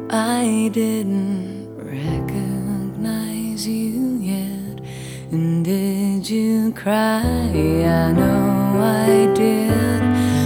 I didn't recognize you yet. And did you cry? I know I did.